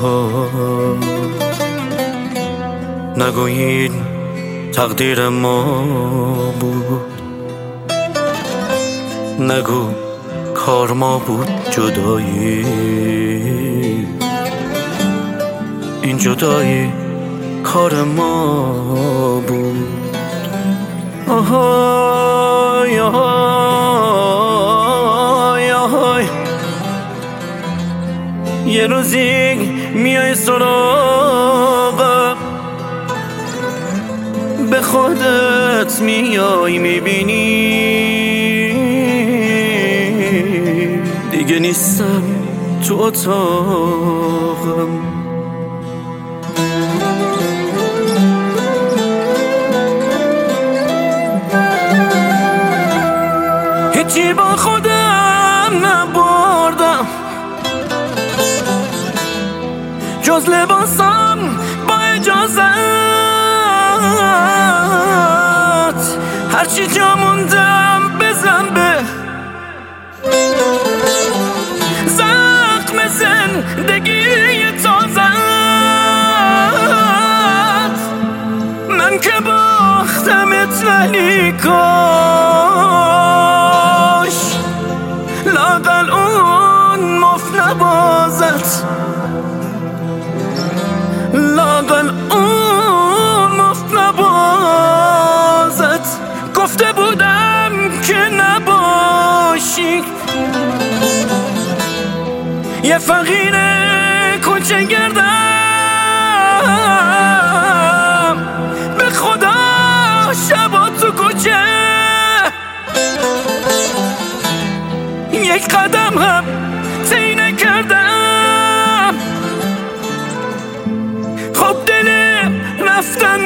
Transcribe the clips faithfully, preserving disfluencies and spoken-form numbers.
نگویید تقدیر ما بود، نگو کار ما بود جدایی. این جدایی کار ما بود. آهای آهای آهای یه روزی میای سراغم، به خودت میای میبینی دیگه نیستم تو اتاقم. هیچی با خودم نبردم جز لباسم با اجازت، هرچی جا موندم بزن به زخم زندگی تازت. من که باختمت ولی کاش لااقل اون مفت نبازت، لااقل اون مفت نبازت. گفته بودم که نباشی یه فقیر کوچه گردم، به خدا شبا تو کوچه یک قدم هم طی نکردم. خب دل رفتن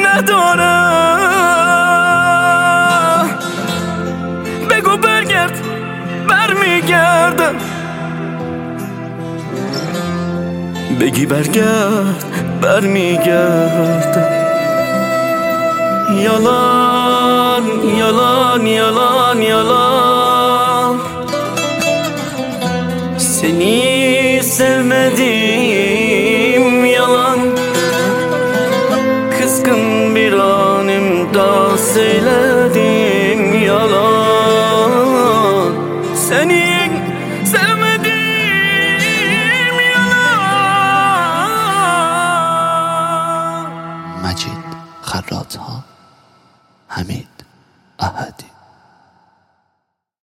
ندارم، بگو برگرد برمیگردم، بگی برگرد برمیگردم. Yalan, yalan, yalan, yalan. Seni sevmedim yalan. Kızgın bir an imdat söyledim yalan. Seni sevmedim yalan. مجید خرات‌ها، حمید احدی.